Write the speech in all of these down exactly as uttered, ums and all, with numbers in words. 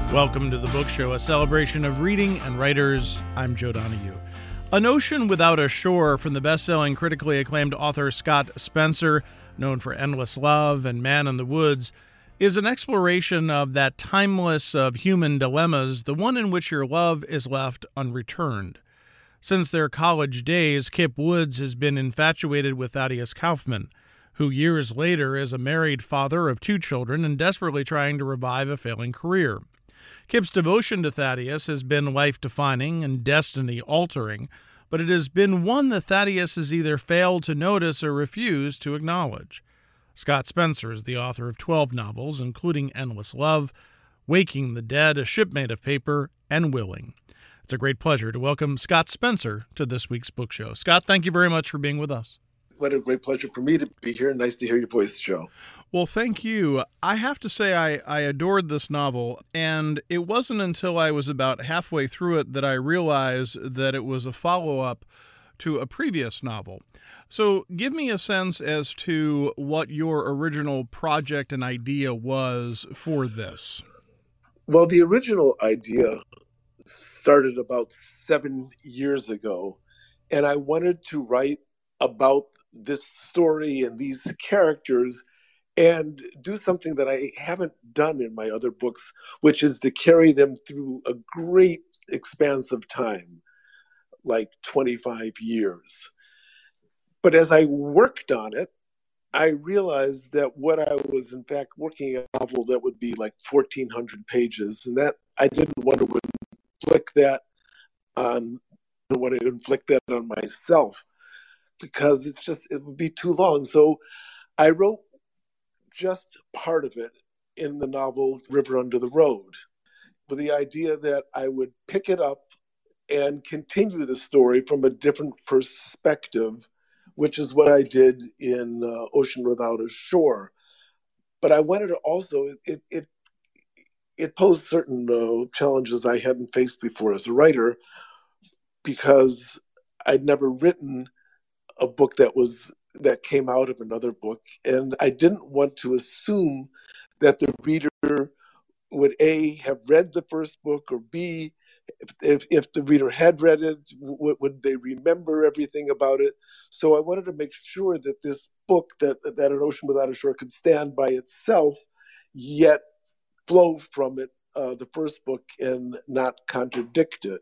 Welcome to the Book Show, a celebration of reading and writers. I'm Joe Donahue. An Ocean Without a Shore from the best-selling, critically acclaimed author Scott Spencer, known for Endless Love and Man in the Woods, is an exploration of that timeless of human dilemmas, the one in which your love is left unreturned. Since their college days, Kip Woods has been infatuated with Thaddeus Kaufman, who years later is a married father of two children and desperately trying to revive a failing career. Kip's devotion to Thaddeus has been life-defining and destiny-altering, but it has been one that Thaddeus has either failed to notice or refused to acknowledge. Scott Spencer is the author of twelve novels, including Endless Love, Waking the Dead, A Shipmate of Paper, and Willing. It's a great pleasure to welcome Scott Spencer to this week's book show. Scott, thank you very much for being with us. What a great pleasure for me to be here. Nice to hear your voice, Joe. Well, thank you. I have to say I, I adored this novel, and it wasn't until I was about halfway through it that I realized that it was a follow-up to a previous novel. So give me a sense as to what your original project and idea was for this. Well, the original idea started about seven years ago, and I wanted to write about this story and these characters and do something that I haven't done in my other books, which is to carry them through a great expanse of time, like twenty-five years. But as I worked on it, I realized that what I was in fact working on a novel that would be like fourteen hundred pages, and that I didn't want to inflict that on, I didn't want to inflict that on myself because it's just, it would be too long. So I wrote just part of it in the novel River Under the Road, with the idea that I would pick it up and continue the story from a different perspective, which is what I did in uh, Ocean Without a Shore. But I wanted to also, it it it posed certain uh, challenges I hadn't faced before as a writer, because I'd never written a book that was that came out of another book, and I didn't want to assume that the reader would A, have read the first book, or B, if if, if the reader had read it, w- would they remember everything about it? So I wanted to make sure that this book, that that An Ocean Without a Shore, could stand by itself, yet flow from it, uh, the first book, and not contradict it.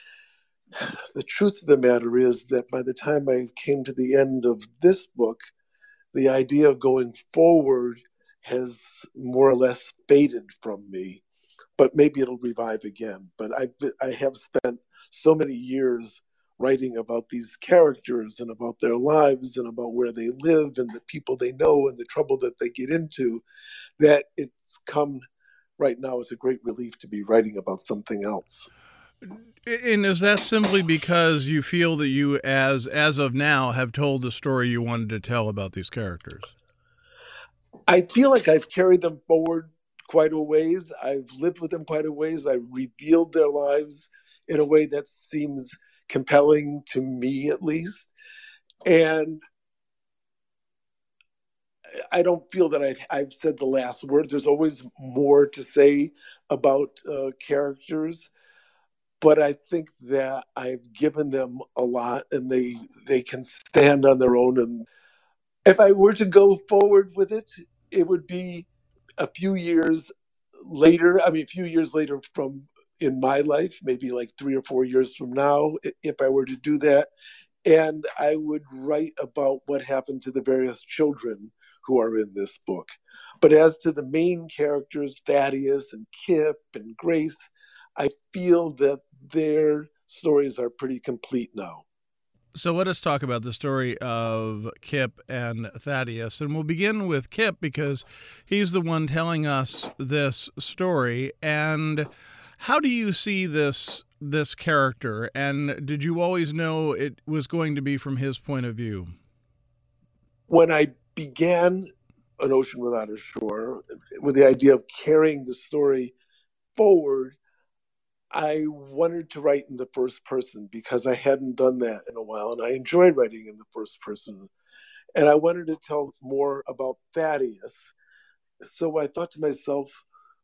The truth of the matter is that by the time I came to the end of this book, the idea of going forward has more or less faded from me, but maybe it'll revive again. But I, I have spent so many years writing about these characters and about their lives and about where they live and the people they know and the trouble that they get into, that it's come right now as a great relief to be writing about something else. And is that simply because you feel that you, as as of now, have told the story you wanted to tell about these characters? I feel like I've carried them forward quite a ways. I've lived with them quite a ways. I've revealed their lives in a way that seems compelling to me, at least. And I don't feel that I've, I've said the last word. There's always more to say about uh, characters. But I think that I've given them a lot, and they they can stand on their own. And if I were to go forward with it, it would be a few years later. I mean, a few years later from in my life, maybe like three or four years from now, if I were to do that. And I would write about what happened to the various children who are in this book. But as to the main characters, Thaddeus and Kip and Grace, I feel that their stories are pretty complete now. So let us talk about the story of Kip and Thaddeus. And we'll begin with Kip because he's the one telling us this story. And how do you see this this character? And did you always know it was going to be from his point of view? When I began An Ocean Without a Shore, with the idea of carrying the story forward, I wanted to write in the first person because I hadn't done that in a while, and I enjoyed writing in the first person. And I wanted to tell more about Thaddeus. So I thought to myself,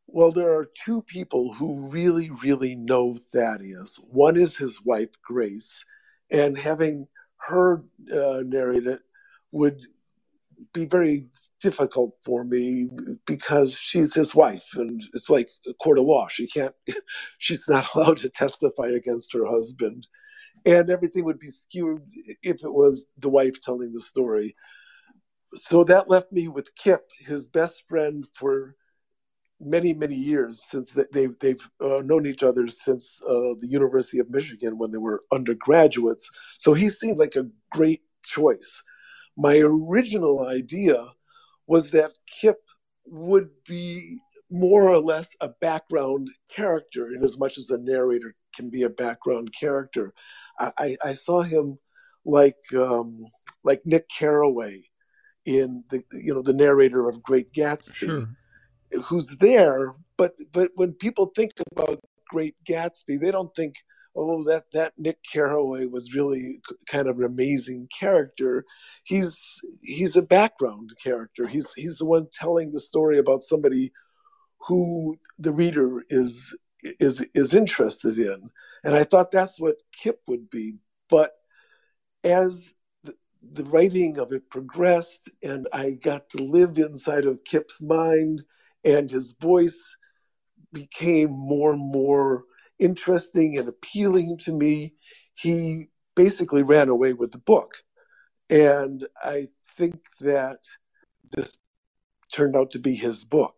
Well, there are two people who really, really know Thaddeus. One is his wife, Grace, and having her uh, narrate it would be very difficult for me because she's his wife and it's like a court of law. She can't, she's not allowed to testify against her husband. And everything would be skewed if it was the wife telling the story. So that left me with Kip, his best friend for many, many years, since they've, they've uh, known each other since uh, the University of Michigan when they were undergraduates. So he seemed like a great choice. My original idea was that Kip would be more or less a background character in as much as a narrator can be a background character. I, I saw him like um, like Nick Carraway in the you know the narrator of Great Gatsby, Sure. who's there, but but when people think about Great Gatsby, they don't think, oh, that that Nick Carraway was really kind of an amazing character. He's he's a background character. He's he's the one telling the story about somebody who the reader is is is interested in. And I thought that's what Kip would be. But as the, the writing of it progressed and I got to live inside of Kip's mind and his voice became more and more interesting and appealing to me, he basically ran away with the book. And I think that this turned out to be his book.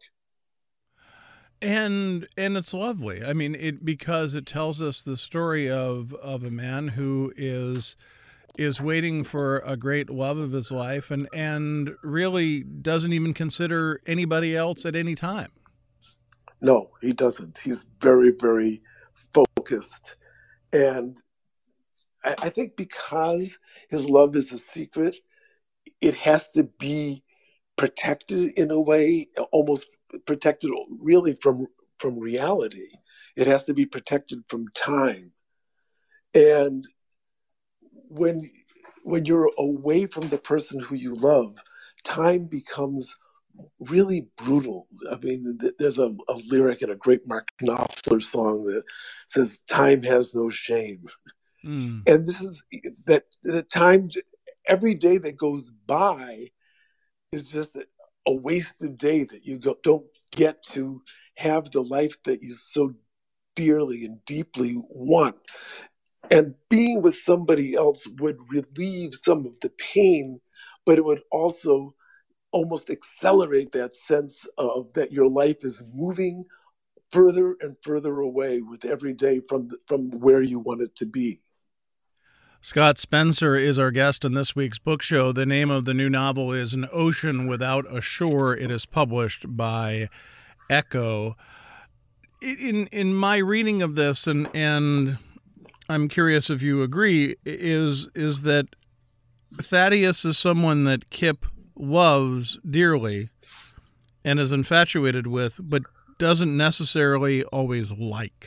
And and it's lovely. I mean, it because it tells us the story of of a man who is is waiting for a great love of his life and and really doesn't even consider anybody else at any time. No, he doesn't. He's very, very focused. And I, I think because his love is a secret, it has to be protected in a way, almost protected really from from reality. It has to be protected from time. And when when you're away from the person who you love, time becomes really brutal. I mean, there's a, a lyric in a great Mark Knopfler song that says, "Time has no shame." Mm. And this is that the time, every day that goes by is just a wasted day that you go, don't get to have the life that you so dearly and deeply want. And being with somebody else would relieve some of the pain, but it would also almost accelerate that sense of that your life is moving further and further away with every day from from where you want it to be. Scott Spencer is our guest on this week's book show. The name of the new novel is An Ocean Without a Shore. It is published by Echo. In in my reading of this, and and I'm curious if you agree, is is that Thaddeus is someone that Kip loves dearly and is infatuated with, but doesn't necessarily always like.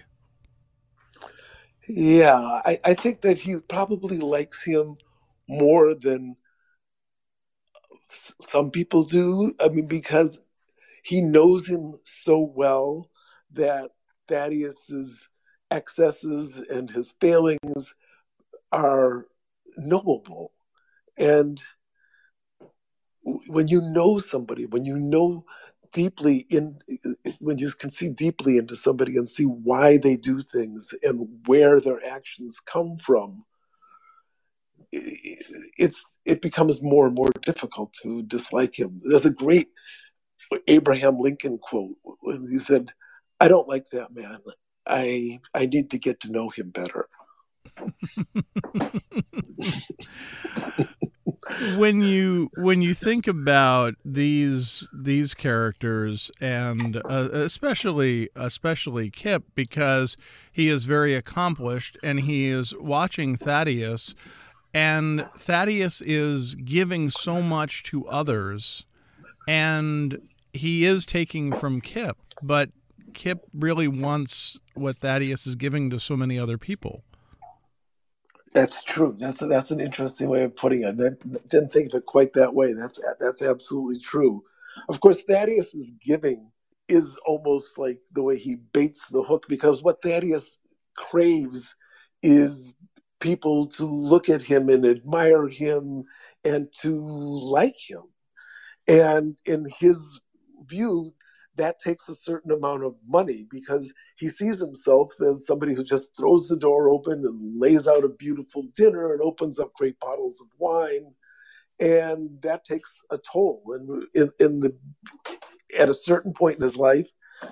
Yeah, I, I think that he probably likes him more than some people do. I mean, because he knows him so well that Thaddeus's excesses and his failings are knowable. And when you know somebody, when you know deeply in, when you can see deeply into somebody and see why they do things and where their actions come from, it's it becomes more and more difficult to dislike him. There's a great Abraham Lincoln quote when he said, "I don't like that man. I I need to get to know him better." when you when you think about these these characters, and uh, especially especially Kip, because he is very accomplished and he is watching Thaddeus, and Thaddeus is giving so much to others, and he is taking from Kip, but Kip really wants what Thaddeus is giving to so many other people. That's true. That's a, that's an interesting way of putting it. I didn't think of it quite that way. That's that's absolutely true. Of course, Thaddeus is giving is almost like the way he baits the hook, because what Thaddeus craves is people to look at him and admire him and to like him. And in his view, that takes a certain amount of money, because he sees himself as somebody who just throws the door open and lays out a beautiful dinner and opens up great bottles of wine. And that takes a toll. And in, in the at a certain point in his life,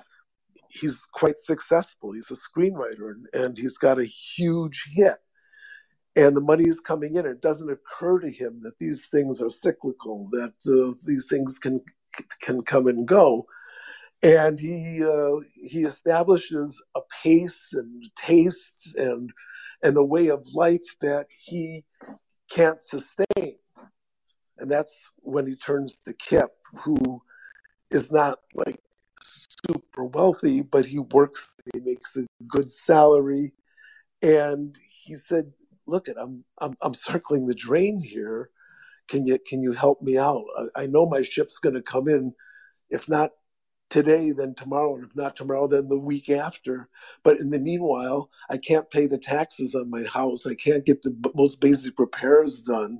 he's quite successful. He's a screenwriter, and, and he's got a huge hit. And the money is coming in. It doesn't occur to him that these things are cyclical, that uh, these things can can come and go. And he uh, he establishes a pace and taste and and a way of life that he can't sustain. And that's when he turns to Kip, who is not like super wealthy, but he works, he makes a good salary. And he said, look, I'm, I'm, I'm circling the drain here. Can you, can you help me out? I, I know my ship's going to come in, if not today, then tomorrow, and if not tomorrow, then the week after. But in the meanwhile, I can't pay the taxes on my house. I can't get the most basic repairs done.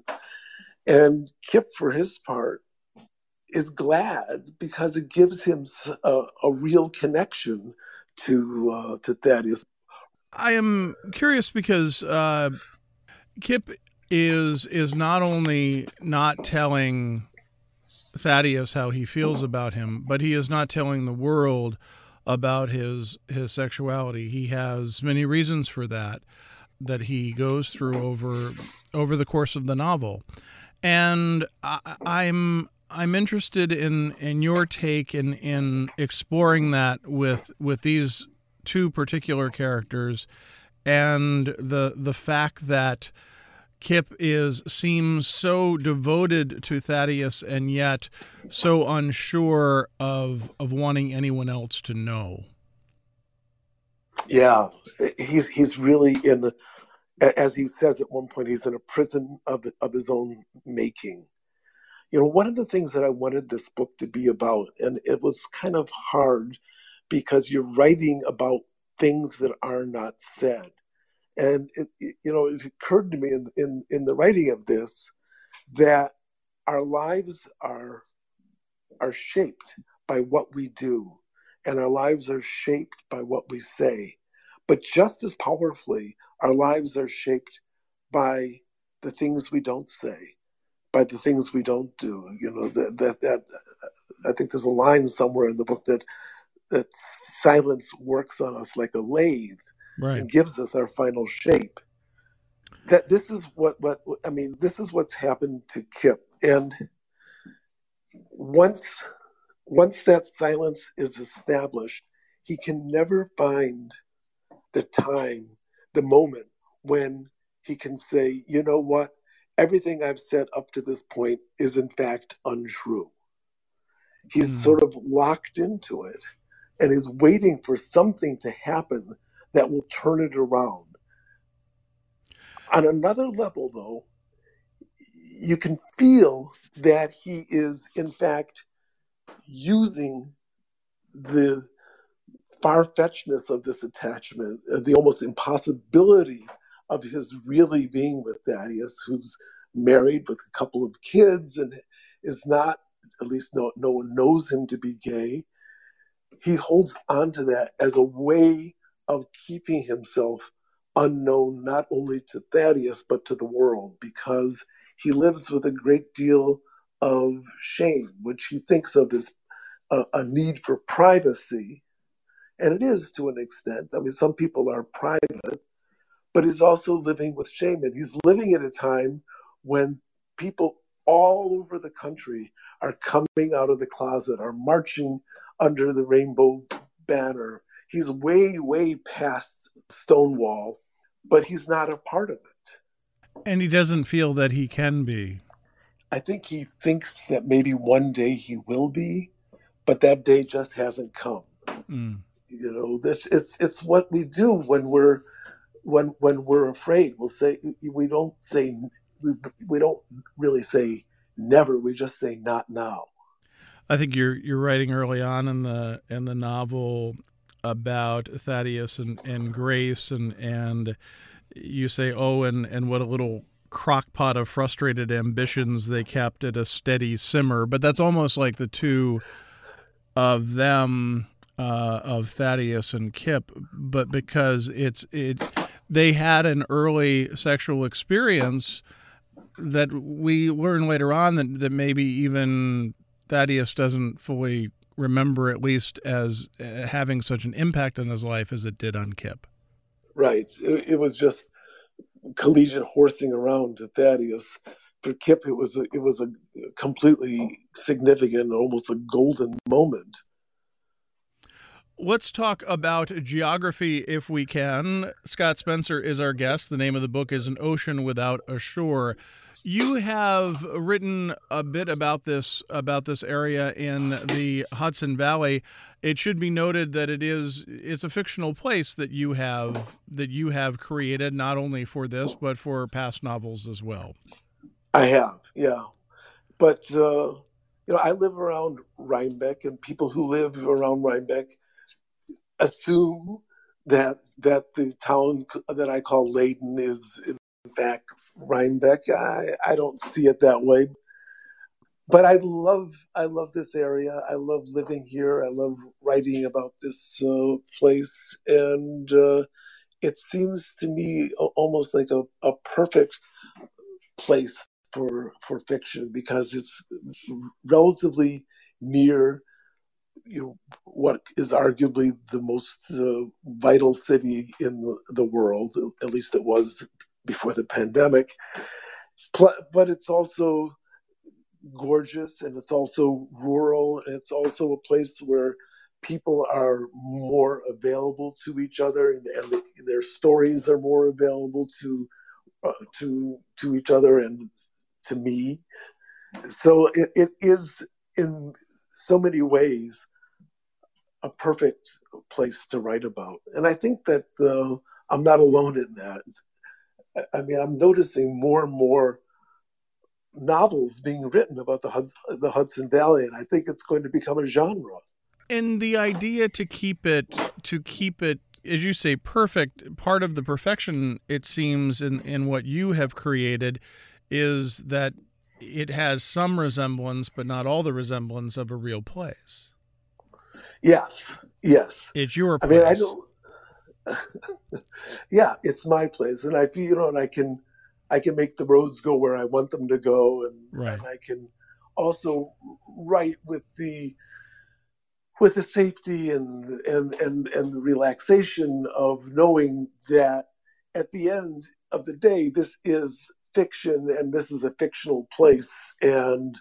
And Kip, for his part, is glad, because it gives him a, a real connection to uh, to Thaddeus. I am curious because uh, Kip is is not only not telling Thaddeus how he feels about him, but he is not telling the world about his his sexuality. He has many reasons for that that he goes through over over the course of the novel. And I, I'm I'm interested in, in your take in, in exploring that with with these two particular characters, and the the fact that Kip is seems so devoted to Thaddeus and yet so unsure of of wanting anyone else to know. Yeah, he's he's really in, as he says at one point, he's in a prison of of his own making. You know, one of the things that I wanted this book to be about, and it was kind of hard because you're writing about things that are not said. And, it, it, you know, it occurred to me in, in, in the writing of this that our lives are, are shaped by what we do, and our lives are shaped by what we say. But just as powerfully, our lives are shaped by the things we don't say, by the things we don't do. You know, that, that, that I think there's a line somewhere in the book that that silence works on us like a lathe, right, and gives us our final shape. That this is what, what I mean, this is what's happened to Kip. And once once that silence is established, he can never find the time, the moment when he can say, you know what, everything I've said up to this point is in fact untrue. He's mm. sort of locked into it and is waiting for something to happen that will turn it around. On another level, though, you can feel that he is, in fact, using the far-fetchedness of this attachment, the almost impossibility of his really being with Thaddeus, who's married with a couple of kids and is not, at least no, no one knows him to be gay. He holds on to that as a way of keeping himself unknown, not only to Thaddeus, but to the world, because he lives with a great deal of shame, which he thinks of as a, a need for privacy. And it is to an extent. I mean, some people are private, but he's also living with shame. And he's living at a time when people all over the country are coming out of the closet, are marching under the rainbow banner. He's way, way past Stonewall, but he's not a part of it. And he doesn't feel that he can be. I think he thinks that maybe one day he will be, but that day just hasn't come. Mm. You know, this it's it's what we do when we're when when we're afraid. We'll say we don't say we, we don't really say never. We just say not now. I think you're you're writing early on in the in the novel about Thaddeus and, and Grace, and and you say, oh, and, and what a little crock pot of frustrated ambitions they kept at a steady simmer. But that's almost like the two of them, uh, of Thaddeus and Kip, but because it's it they had an early sexual experience that we learn later on that, that maybe even Thaddeus doesn't fully remember, at least as uh, having such an impact on his life as it did on Kip. Right. It, it was just collegiate horsing around to Thaddeus. For Kip, it was a, it was a completely significant, almost a golden moment. Let's talk about geography if we can. Scott Spencer is our guest. The name of the book is An Ocean Without a Shore. You have written a bit about this about this area in the Hudson Valley. It should be noted that it is it's a fictional place that you have that you have created, not only for this but for past novels as well. I have, yeah. But uh, you know, I live around Rhinebeck, and people who live around Rhinebeck assume that that the town that I call Leyden is in fact Rhinebeck. I, I don't see it that way, but I love I love this area. I love living here. I love writing about this uh, place, and uh, it seems to me almost like a, a perfect place for for fiction because it's relatively near, you know, what is arguably the most uh, vital city in the, the world, at least it was before the pandemic. But it's also gorgeous, and it's also rural, and it's also a place where people are more available to each other, and, and the, their stories are more available to uh, to to each other and to me. So it, it is in so many ways a perfect place to write about. And I think that uh, I'm not alone in that. I mean, I'm noticing more and more novels being written about the Hudson, the Hudson Valley, and I think it's going to become a genre. And the idea to keep it, to keep it, as you say, perfect, part of the perfection, it seems, in, in what you have created is that it has some resemblance, but not all the resemblance of a real place. Yes, yes. It's your place. I mean, I don't. Yeah, it's my place, and I feel, you know, and I can, I can make the roads go where I want them to go, and, right. and I can also write with the, with the safety and and and and the relaxation of knowing that at the end of the day, this is fiction, and this is a fictional place, and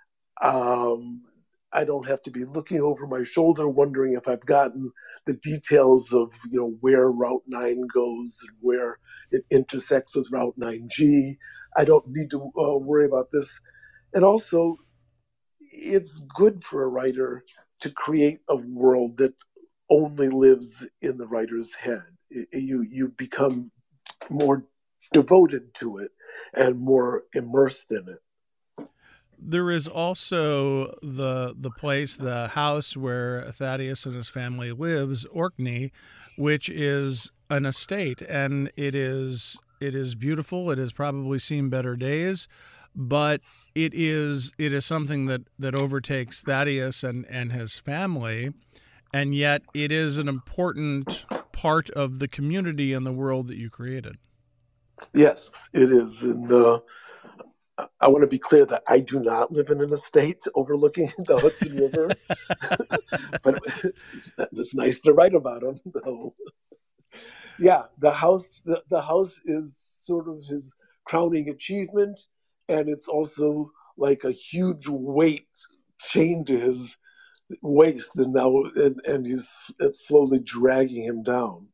um, I don't have to be looking over my shoulder wondering if I've gotten the details of, you know, where Route nine goes and where it intersects with Route nine G. I don't need to uh, worry about this. And also, it's good for a writer to create a world that only lives in the writer's head. You you become more devoted to it and more immersed in it. There is also the the place, the house where Thaddeus and his family lives, Orkney, which is an estate, and it is it is beautiful. It has probably seen better days, but it is it is something that, that overtakes Thaddeus and, and his family, and yet it is an important part of the community and the world that you created. Yes, it is, and uh, I want to be clear that I do not live in an estate overlooking the Hudson River, but it's, it's nice to write about them, though. Yeah, the house, the, the house is sort of his crowning achievement, and it's also like a huge weight chained to his waist, and now and, and he's it's slowly dragging him down.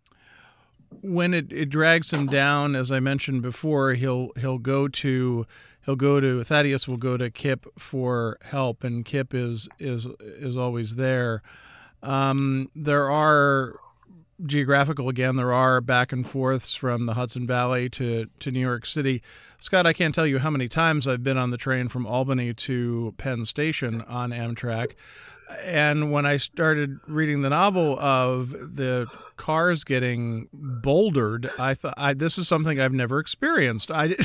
When it, it drags him down, as I mentioned before, he'll he'll go to he'll go to Thaddeus will go to Kip for help, and Kip is is is always there. Um, there are geographical again. There are back and forths from the Hudson Valley to, to New York City. Scott, I can't tell you how many times I've been on the train from Albany to Penn Station on Amtrak. And when I started reading the novel of the cars getting bouldered, I thought, I, this is something I've never experienced. I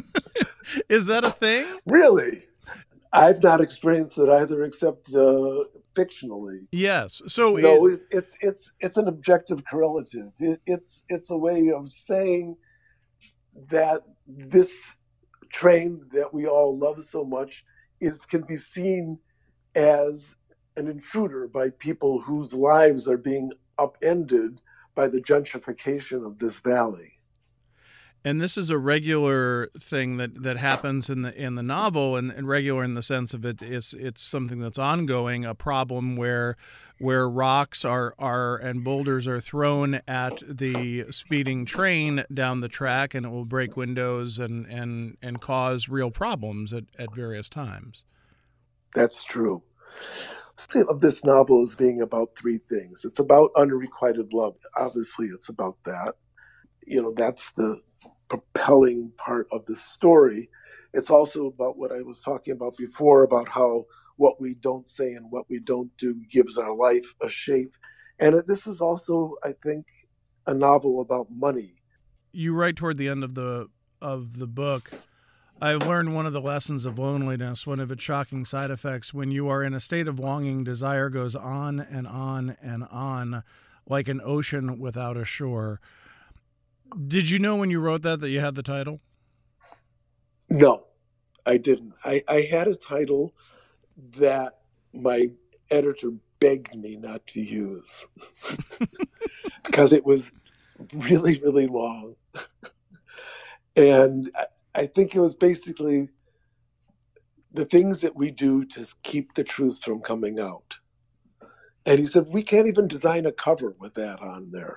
Is that a thing? Really? I've not experienced it either, except uh, fictionally. Yes. So no, it, it, it's it's it's an objective correlative. It, it's it's a way of saying that this train that we all love so much is can be seen as an intruder by people whose lives are being upended by the gentrification of this valley. And this is a regular thing that, that happens in the in the novel, and, and regular in the sense of it, it's it's something that's ongoing, a problem where where rocks are, are and boulders are thrown at the speeding train down the track, and it will break windows and, and, and cause real problems at, at various times. That's true. The of this novel is being about three things. It's about unrequited love. Obviously, it's about that. You know, that's the propelling part of the story. It's also about what I was talking about before, about how what we don't say and what we don't do gives our life a shape. And this is also, I think, a novel about money. You write toward the end of the of the book, I've learned one of the lessons of loneliness, one of its shocking side effects. When you are in a state of longing, desire goes on and on and on, like an ocean without a shore. Did you know when you wrote that that you had the title? No, I didn't. I, I had a title that my editor begged me not to use because it was really, really long. And I, I think it was basically the things that we do to keep the truth from coming out. And he said, we can't even design a cover with that on there.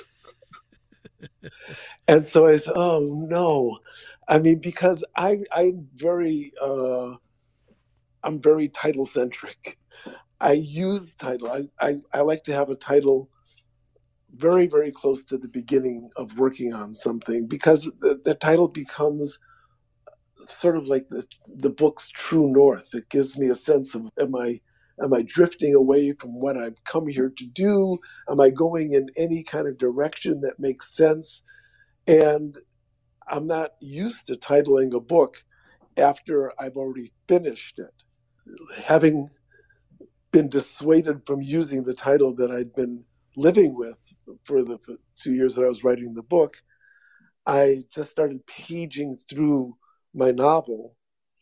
And so I said, oh, no. I mean, because I, I'm very, uh, I'm very title centric. I use title. I, I, I like to have a title very, very close to the beginning of working on something, because the, the title becomes sort of like the, the book's true north. It gives me a sense of, am I, am I drifting away from what I've come here to do? Am I going in any kind of direction that makes sense? And I'm not used to titling a book after I've already finished it. Having been dissuaded from using the title that I'd been living with for the two years that I was writing the book, I just started paging through my novel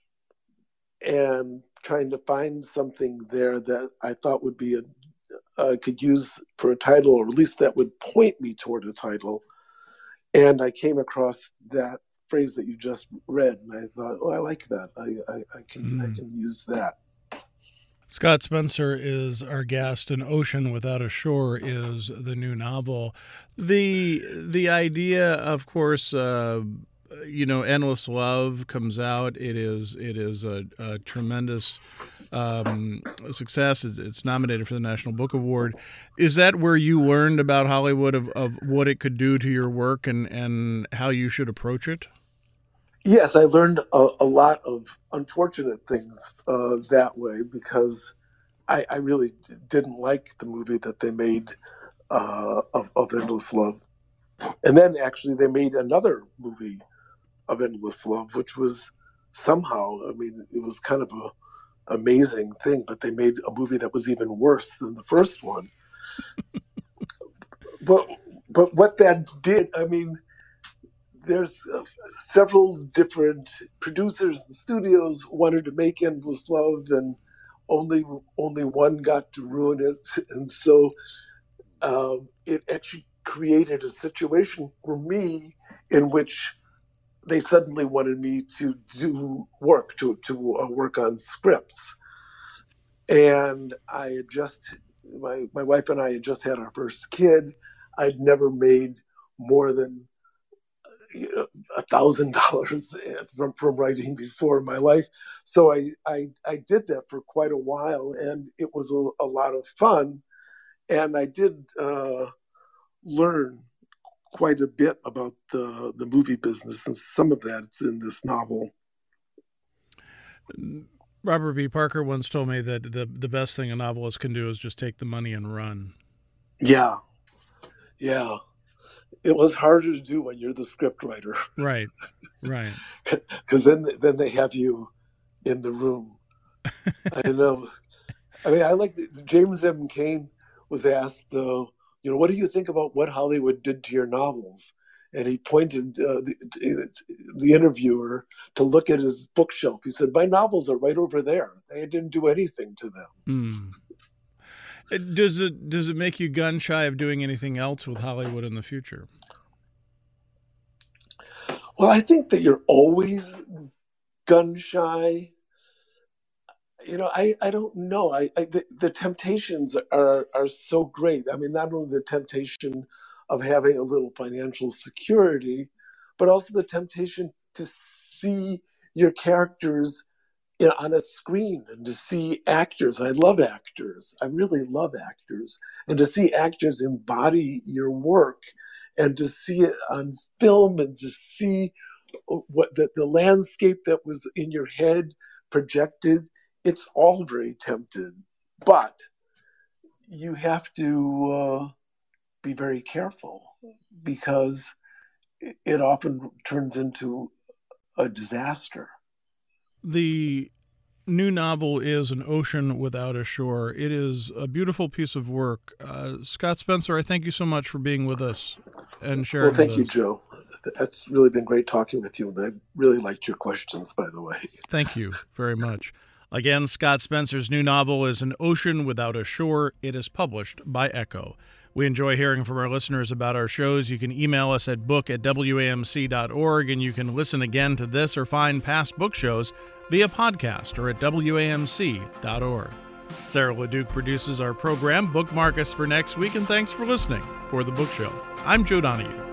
and trying to find something there that I thought would be a, I could use for a title, or at least that would point me toward a title. And I came across that phrase that you just read, and I thought, oh, I like that. I, I, I can mm. I can use that. Scott Spencer is our guest, and Ocean Without a Shore is the new novel. The the idea, of course, uh, you know, Endless Love comes out. It is it is a, a tremendous um, success. It's, it's nominated for the National Book Award. Is that where you learned about Hollywood, of, of what it could do to your work and, and how you should approach it? Yes, I learned a, a lot of unfortunate things uh, that way, because I, I really didn't like the movie that they made uh, of, of Endless Love. And then actually they made another movie of Endless Love, which was somehow, I mean, it was kind of a amazing thing, but they made a movie that was even worse than the first one. but but what that did, I mean, there's uh, several different producers and studios wanted to make Endless Love, and only only one got to ruin it. And so um, it actually created a situation for me in which they suddenly wanted me to do work, to, to uh, work on scripts. And I had just, my, my wife and I had just had our first kid. I'd never made more than a thousand dollars from from writing before in my life, so I, I I did that for quite a while, and it was a, a lot of fun. And I did uh, learn quite a bit about the, the movie business, and some of that's in this novel. Robert B. Parker once told me that the, the best thing a novelist can do is just take the money and run. Yeah. Yeah. It was harder to do when you're the script writer. Right. Right. Because then, then they have you in the room. I know. I mean, I like the, James M. Cain was asked, uh, you know, what do you think about what Hollywood did to your novels? And he pointed uh, the, the interviewer to look at his bookshelf. He said, my novels are right over there. They didn't do anything to them. Mm. Does it does it make you gun shy of doing anything else with Hollywood in the future? Well, I think that you're always gun shy. You know, I, I don't know. I, I the, the temptations are are so great. I mean, not only the temptation of having a little financial security, but also the temptation to see your characters in, on a screen, and to see actors. I love actors. I really love actors. And to see actors embody your work, and to see it on film, and to see what the, the landscape that was in your head projected. It's all very tempting, but you have to uh, be very careful, because it often turns into a disaster. The new novel is An Ocean Without a Shore. It is a beautiful piece of work. Uh, Scott Spencer, I thank you so much for being with us and sharing. Well, thank with you, us. Joe. That's really been great talking with you. And I really liked your questions, by the way. Thank you very much. Again, Scott Spencer's new novel is An Ocean Without a Shore. It is published by Echo. We enjoy hearing from our listeners about our shows. You can email us at book at W A M C dot org, and you can listen again to this or find past book shows via podcast or at W A M C dot org. Sarah LeDuc produces our program. Bookmark us for next week, and thanks for listening for The Book Show. I'm Joe Donahue.